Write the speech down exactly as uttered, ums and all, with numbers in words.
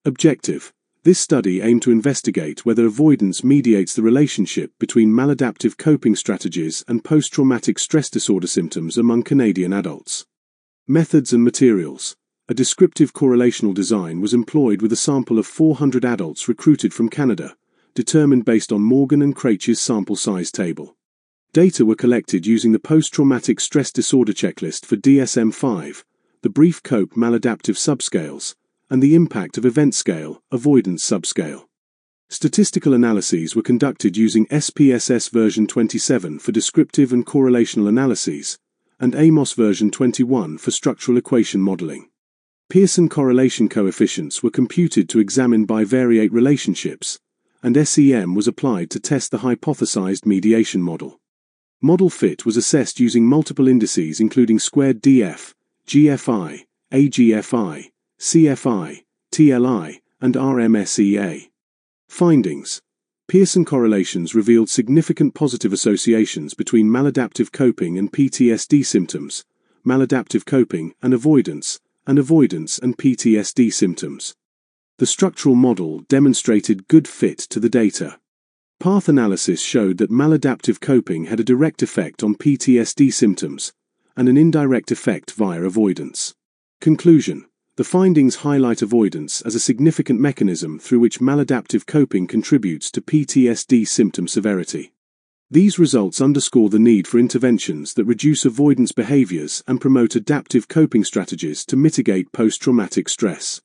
Objective: this study aimed to investigate whether avoidance mediates the relationship between maladaptive coping strategies and post-traumatic stress disorder symptoms among Canadian adults. Methods and materials. A descriptive correlational design was employed with a sample of four hundred adults recruited from Canada, determined based on Morgan and Craitch's sample size table. Data were collected using the Post-Traumatic Stress Disorder Checklist for D S M five, the Brief Cope Maladaptive Subscales, and the Impact of Event Scale, Avoidance Subscale. Statistical analyses were conducted using S P S S version twenty-seven for descriptive and correlational analyses, and AMOS version twenty-one for structural equation modeling. Pearson correlation coefficients were computed to examine bivariate relationships, and S E M was applied to test the hypothesized mediation model. Model fit was assessed using multiple indices including squared D F, G F I, A G F I, C F I, T L I, and R M S E A. Findings. Pearson correlations revealed significant positive associations between maladaptive coping and P T S D symptoms, maladaptive coping and avoidance, and avoidance and P T S D symptoms. The structural model demonstrated good fit to the data. Path analysis showed that maladaptive coping had a direct effect on P T S D symptoms, and an indirect effect via avoidance. Conclusion. The findings highlight avoidance as a significant mechanism through which maladaptive coping contributes to P T S D symptom severity. These results underscore the need for interventions that reduce avoidance behaviors and promote adaptive coping strategies to mitigate post-traumatic stress.